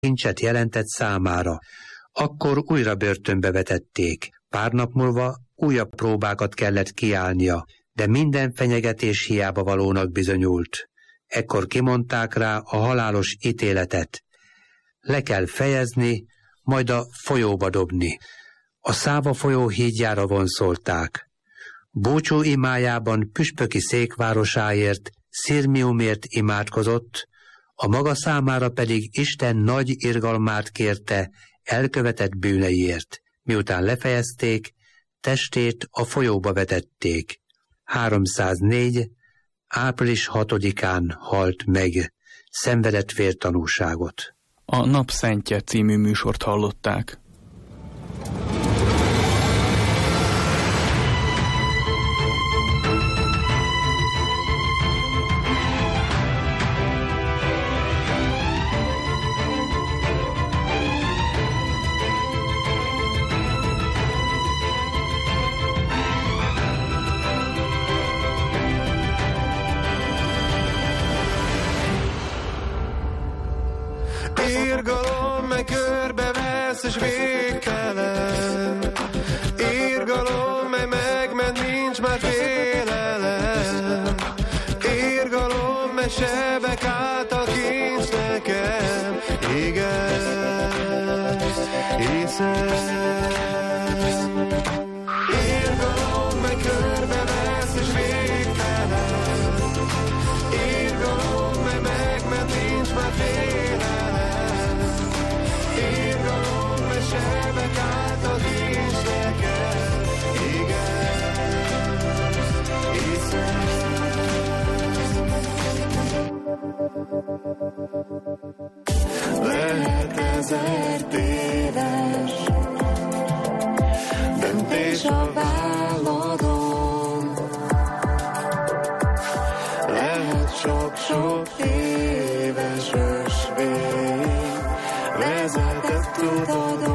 kincset jelentett számára. Akkor újra börtönbe vetették. Pár nap múlva újabb próbákat kellett kiállnia, de minden fenyegetés hiába valónak bizonyult. Ekkor kimondták rá a halálos ítéletet. Le kell fejezni, majd a folyóba dobni. A Száva folyó hídjára vonszolták. Búcsú imájában püspöki székvárosáért, Szirmiumért imádkozott, a maga számára pedig Isten nagy irgalmát kérte elkövetett bűneiért. Miután lefejezték, testét a folyóba vetették. 304. április 6-án halt meg, szenvedett vértanúságot. A Napszentje című műsort hallották. Irgalom, mely körbevesz és végtelen. Irgalom, mely megment, nincs már félelem. Irgalom, mely sebek által kincs nekem. Igen, hiszem. Irgalom, mely körbevesz és végtelen. Irgalom, mely megment, nincs már félelem. Sebek által kincs nekem, igen, hiszem. Lehet 1000 téves döntés a válladon, lehet sok-sok éves ösvény vezetett utadon.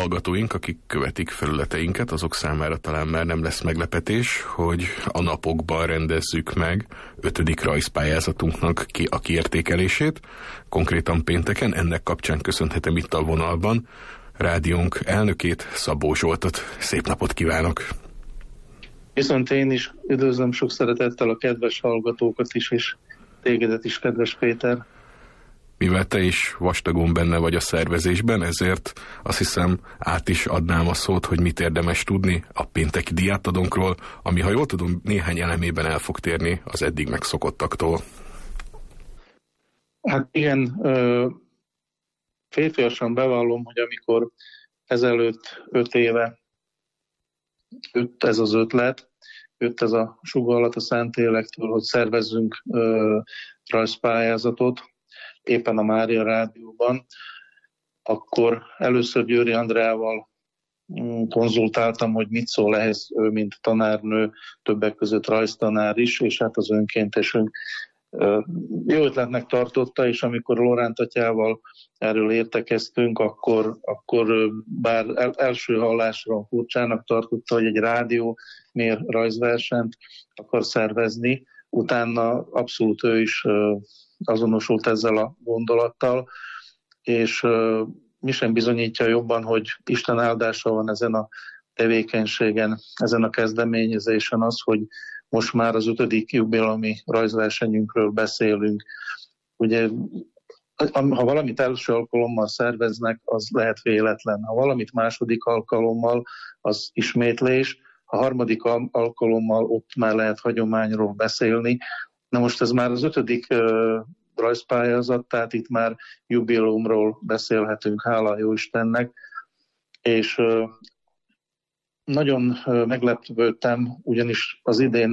hallgatóink, akik követik felületeinket, azok számára talán már nem lesz meglepetés, hogy a napokban rendezzük meg 5. rajzpályázatunknak a kiértékelését, konkrétan pénteken. Ennek kapcsán köszönhetem itt a vonalban rádiónk elnökét, Szabó Zsoltot. Szép napot kívánok! Viszont én is üdvözlöm sok szeretettel a kedves hallgatókat is, és tégedet is, kedves Péter. Mivel te is vastagon benne vagy a szervezésben, ezért azt hiszem át is adnám a szót, hogy mit érdemes tudni a pénteki díjátadónkról, ami, ha jól tudom, néhány elemében el fog térni az eddig megszokottaktól. Hát igen, férfiasan bevallom, hogy amikor ezelőtt 5 éve jött ez az ötlet, jött ez a sugallat a Szentlélektől, hogy szervezzünk rajzpályázatot, éppen a Mária Rádióban, akkor először Győri Andreával konzultáltam, hogy mit szól ehhez, ő mint tanárnő, többek között rajztanár is, és hát az önkéntesünk jó ötletnek tartotta, és amikor Lóránt atyával erről értekeztünk, akkor bár első hallásra furcsának tartotta, hogy egy rádió miért rajzversenyt akar szervezni, utána abszolút ő is azonosult ezzel a gondolattal, és mi sem bizonyítja jobban, hogy Isten áldása van ezen a tevékenységen, ezen a kezdeményezésen az, hogy most már az 5. jubileumi rajzversenyünkről beszélünk. Ugye, ha valamit első alkalommal szerveznek, az lehet véletlen. Ha valamit második alkalommal, az ismétlés. A harmadik alkalommal ott már lehet hagyományról beszélni. Na most ez már az 5. rajzpályázat, tehát itt már jubileumról beszélhetünk, hála jó Istennek. És nagyon meglepődtem, ugyanis az idén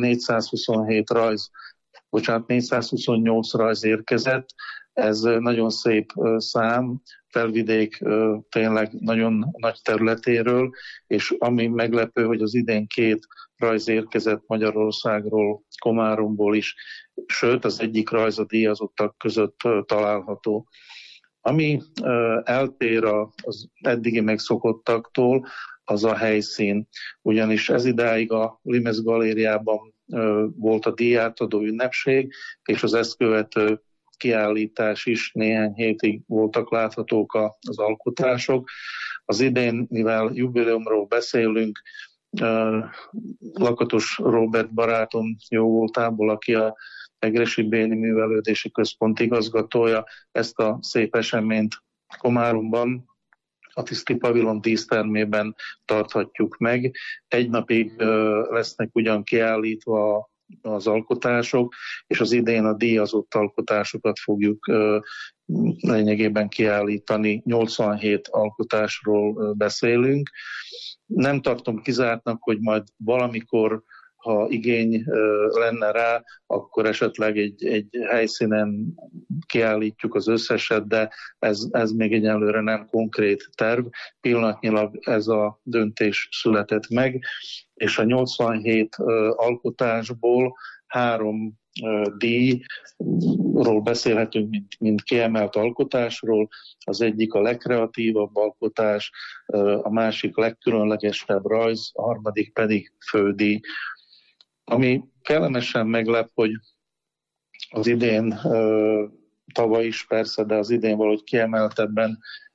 428 rajz érkezett. Ez nagyon szép szám, Felvidék tényleg nagyon nagy területéről, és ami meglepő, hogy az idén 2 rajz érkezett Magyarországról, Komáromból is, sőt az egyik rajz a díjazottak között található. Ami eltér az eddigi megszokottaktól, az a helyszín. Ugyanis ez idáig a Limez Galériában volt a díjátadó ünnepség, és az ezt követő kiállítás is, néhány hétig voltak láthatók az alkotások. Az idén, mivel jubileumról beszélünk, Lakatos Róbert barátom jó voltából, aki a Egressy Béni Művelődési Központ igazgatója, ezt a szép eseményt Komáromban, a Tiszti Pavilon dísztermében tarthatjuk meg. Egy napig lesznek ugyan kiállítva az alkotások, és az idén a díjazott alkotásokat fogjuk lényegében kiállítani. 87 alkotásról beszélünk. Nem tartom kizártnak, hogy majd valamikor, ha igény lenne rá, akkor esetleg egy helyszínen kiállítjuk az összeset, de ez még egyelőre nem konkrét terv. Pillanatnyilag ez a döntés született meg, és a 87 alkotásból 3 díjról beszélhetünk, mint kiemelt alkotásról. Az egyik a legkreatívabb alkotás, a másik legkülönlegesebb rajz, a harmadik pedig fődíj. Ami kellemesen meglep, hogy az idén, tavaly is persze, de az idén valahogy kiemeltebben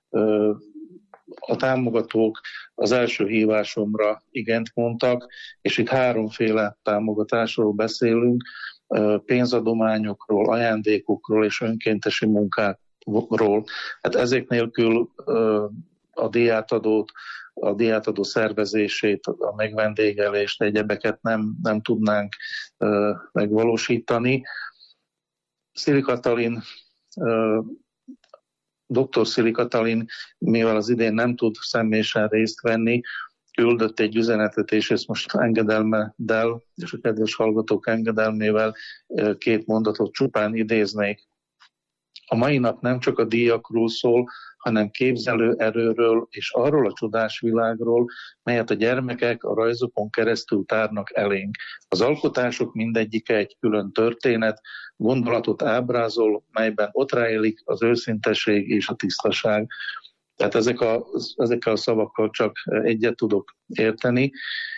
a támogatók az első hívásomra igent mondtak, és itt 3 támogatásról beszélünk, pénzadományokról, ajándékokról és önkéntesi munkákról. Hát ezek nélkül a díjátadót, a díjátadó szervezését, a megvendégelést, egyebeket nem tudnánk megvalósítani. Szili Katalin, dr. Szili Katalin, mivel az idén nem tud személyesen részt venni, küldött egy üzenetet, és ezt most engedelmeddel, és a kedves hallgatók engedelmével 2 mondatot csupán idéznék. A mai nap nem csak a díjakról szól, hanem képzelő erőről és arról a csodás világról, melyet a gyermekek a rajzokon keresztül tárnak elénk. Az alkotások mindegyike egy külön történet, gondolatot ábrázol, melyben ott rejlik az őszinteség és a tisztaság. Tehát ezekkel a szavakkal csak egyet tudok érteni.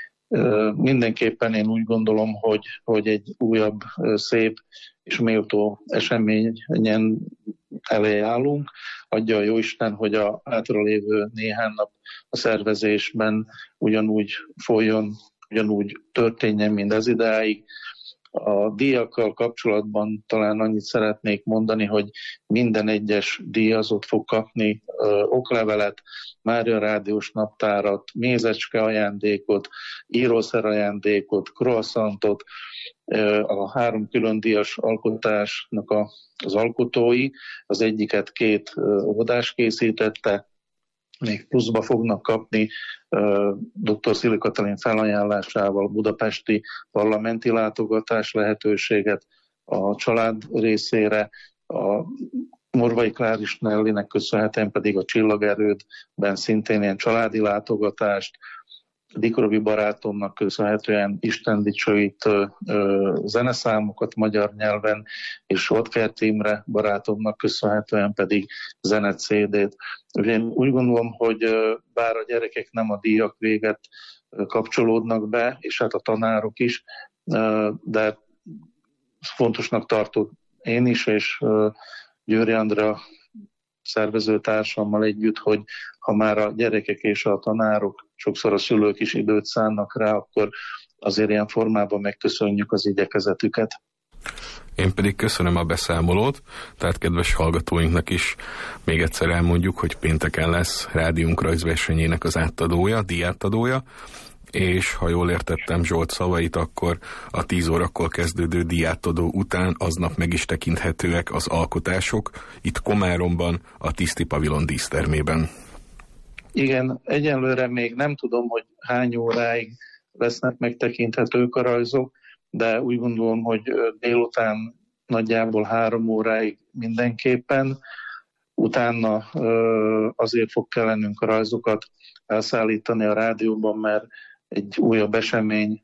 Mindenképpen én úgy gondolom, hogy egy újabb, szép és méltó eseményen elé állunk. Adja a Jóisten, hogy a hátralévő néhány nap a szervezésben ugyanúgy folyjon, ugyanúgy történjen, mint ez idáig. A díjakkal kapcsolatban talán annyit szeretnék mondani, hogy minden egyes díjazott fog kapni oklevelet, Mária Rádiós naptárat, mézecske ajándékot, írószer ajándékot, croissantot, a 3 külön díjas alkotásnak az alkotói, az egyiket 2 óvodás készítette, még pluszba fognak kapni dr. Szili Katalin felajánlásával budapesti parlamenti látogatás lehetőséget a család részére, a Morvai Kláris Nellinek köszönhetően pedig a Csillagerődben szintén ilyen családi látogatást, Dikrovi barátomnak köszönhetően istendicsőítő zeneszámokat magyar nyelven, és Otkert Imre barátomnak köszönhetően pedig zene-CD-t. Én úgy gondolom, hogy bár a gyerekek nem a díjak véget kapcsolódnak be, és hát a tanárok is, de fontosnak tartott én is, és Győri Andrea szervezőtársammal együtt, hogy ha már a gyerekek és a tanárok, sokszor a szülők is időt szánnak rá, akkor azért ilyen formában megköszönjük az igyekezetüket. Én pedig köszönöm a beszámolót, tehát kedves hallgatóinknak is még egyszer elmondjuk, hogy pénteken lesz rádiónk rajzversenyének az átadója, díjátadója, és ha jól értettem Zsolt szavait, akkor a 10 órakor kezdődő díjátadó után aznap meg is tekinthetőek az alkotások itt Komáromban, a Tiszti Pavilon dísztermében. Igen, egyenlőre még nem tudom, hogy hány óráig lesznek megtekinthetők a rajzok, de úgy gondolom, hogy délután nagyjából 3 óráig mindenképpen. Utána azért fog kellenünk a rajzokat elszállítani a rádióban, mert egy újabb eseményre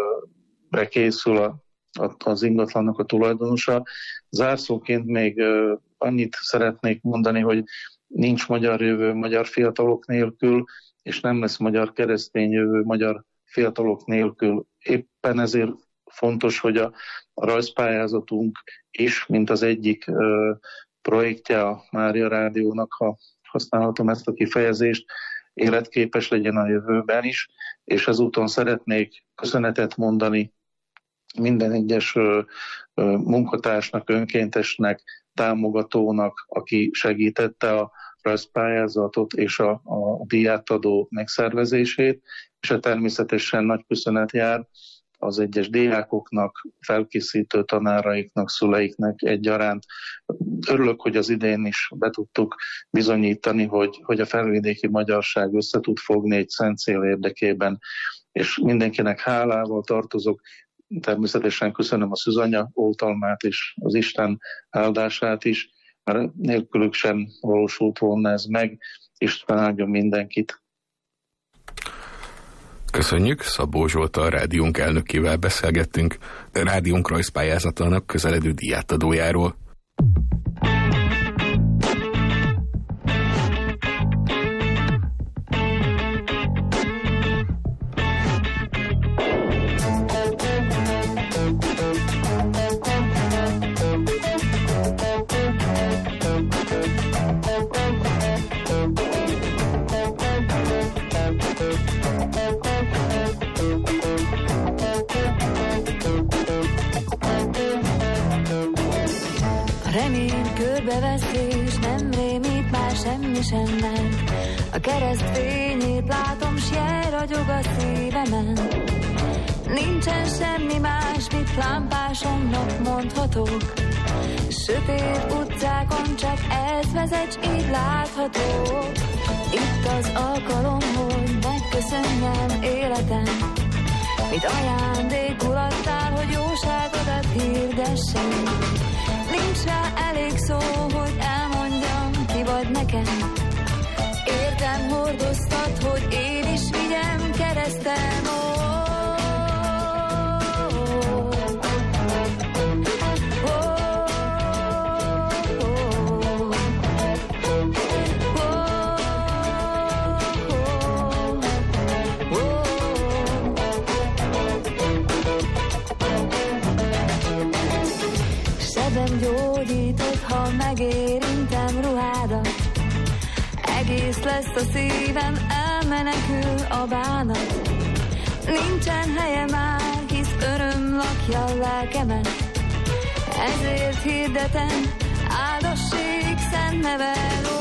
készül az ingatlannak a tulajdonosa. Zárszóként még annyit szeretnék mondani, hogy nincs magyar jövő magyar fiatalok nélkül, és nem lesz magyar keresztény jövő magyar fiatalok nélkül. Éppen ezért fontos, hogy a rajzpályázatunk is, mint az egyik projektje a Mária Rádiónak, ha használhatom ezt a kifejezést, életképes legyen a jövőben is, és ezúton szeretnék köszönetet mondani minden egyes munkatársnak, önkéntesnek, támogatónak, aki segítette a rajzpályázatot és a díjátadó megszervezését, és természetesen nagy köszönet jár az egyes diákoknak, felkészítő tanáraiknak, szüleiknek egyaránt. Örülök, hogy az idén is be tudtuk bizonyítani, hogy a felvidéki magyarság össze tud fogni egy szent cél érdekében, és mindenkinek hálával tartozok. Természetesen köszönöm a szűzanya oltalmát és az Isten áldását is, mert nélkülük sem valósult volna ez meg. Isten áldjon mindenkit. Köszönjük, Szabó Zsolttal, rádiónk elnökével beszélgettünk rádiónk rajzpályázatának közeledő díjátadójáról. A kereszt fényét látom, s jel ragyog a szívemen. Nincsen semmi más, mit lámpásomnak mondhatok. Sötét utcákon csak ez vezet, s így látható. Itt az alkalom, hogy megköszönjem életem, mit ajándékul adtál, hogy jóságodat hirdessem. Nincs rá elég szó, hogy elmondjam, ki vagy nekem. Értem hordoztat, hogy én is vigyem keresztem. kedvem gyógyított, ha megérintem ruhádat. Egész lesz a szívem, elmenekül a bánat. Nincsen helye már, hisz öröm lakja a lelkemet. Ezért hirdetem, áldassék szent neve.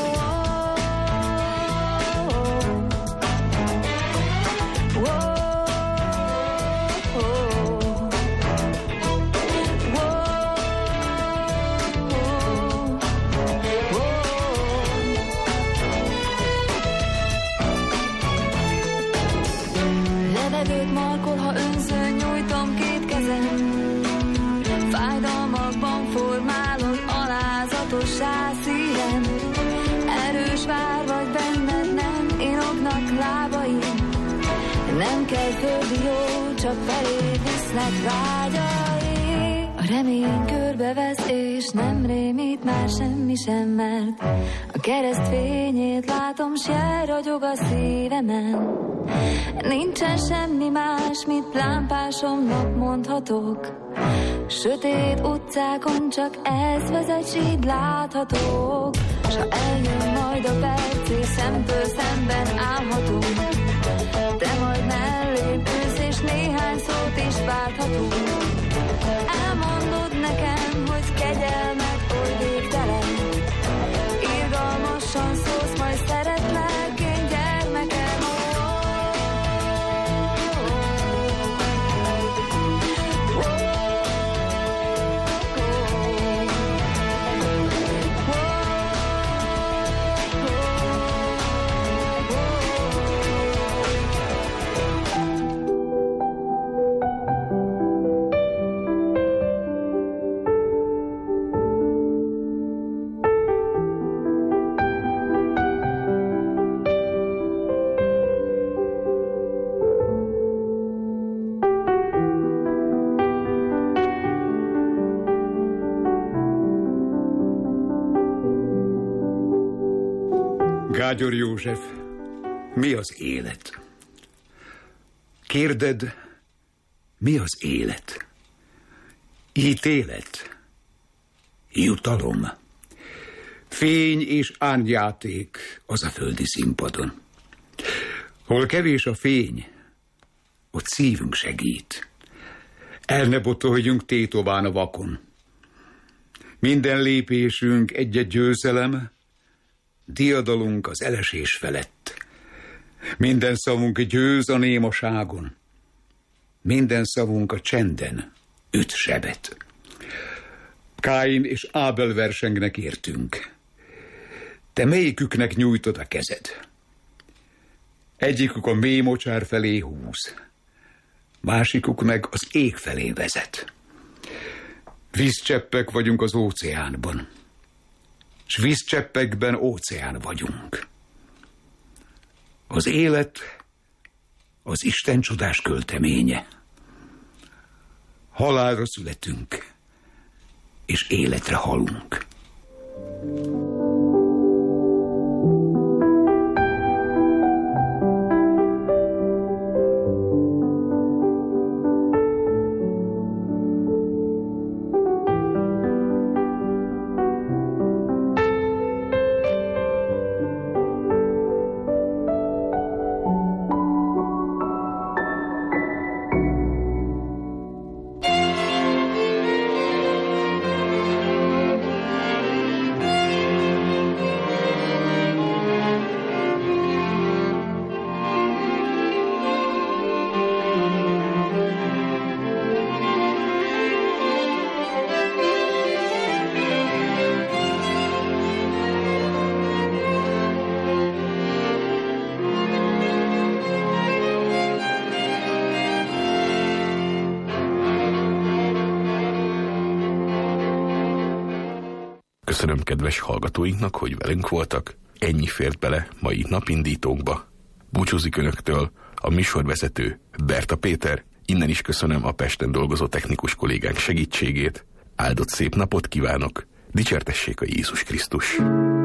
Levegőt markol, ha önzőn nyújtom két kezem. Fájdalmakban formálod alázatossá szívem. Erős vár vagy benned, nem inognak lábaim. Nem kell földi jó, csak feléd visznek vágyai. A remény körbevesz, és nem rémít már semmi sem, mert a kereszt fényét látom, s jel ragyog a szívemen. Nincsen semmi más, mint lámpásomnak mondhatok. Sötét utcákon csak ez vezet, s így láthatók. S ha eljön majd a perc, és szemtől szemben állhatunk, te majd mellém ülsz, és néhány szót is válthatunk. Elmondod nekem, hogy kegyelmed oly végtelen. Irgalmasan szólsz, majd szeretlek én, gyermekem. Gágyor József, mi az élet? Kérded, mi az élet? Ítélet, jutalom, fény és árnyjáték az a földi színpadon. Hol kevés a fény, ott szívünk segít. El ne botoljunk tétován a vakon. Minden lépésünk egy-egy győzelem, diadalunk az elesés felett. Minden szavunk győz a némaságon. Minden szavunk a csenden üt sebet. Káin és Ábel versengnek értünk. Te melyiküknek nyújtod a kezed? Egyikük a mély mocsár felé húz, másikuk meg az ég felé vezet. Vízcseppek vagyunk az óceánban, s vízcseppekben óceán vagyunk. Az élet az Isten csodás költeménye. Halálra születünk, és életre halunk. Köszönöm kedves hallgatóinknak, hogy velünk voltak. Ennyi fért bele mai napindítónkba. Búcsúzik önöktől a műsorvezető Berta Péter. Innen is köszönöm a Pesten dolgozó technikus kollégánk segítségét. Áldott szép napot kívánok. Dicsértessék a Jézus Krisztus.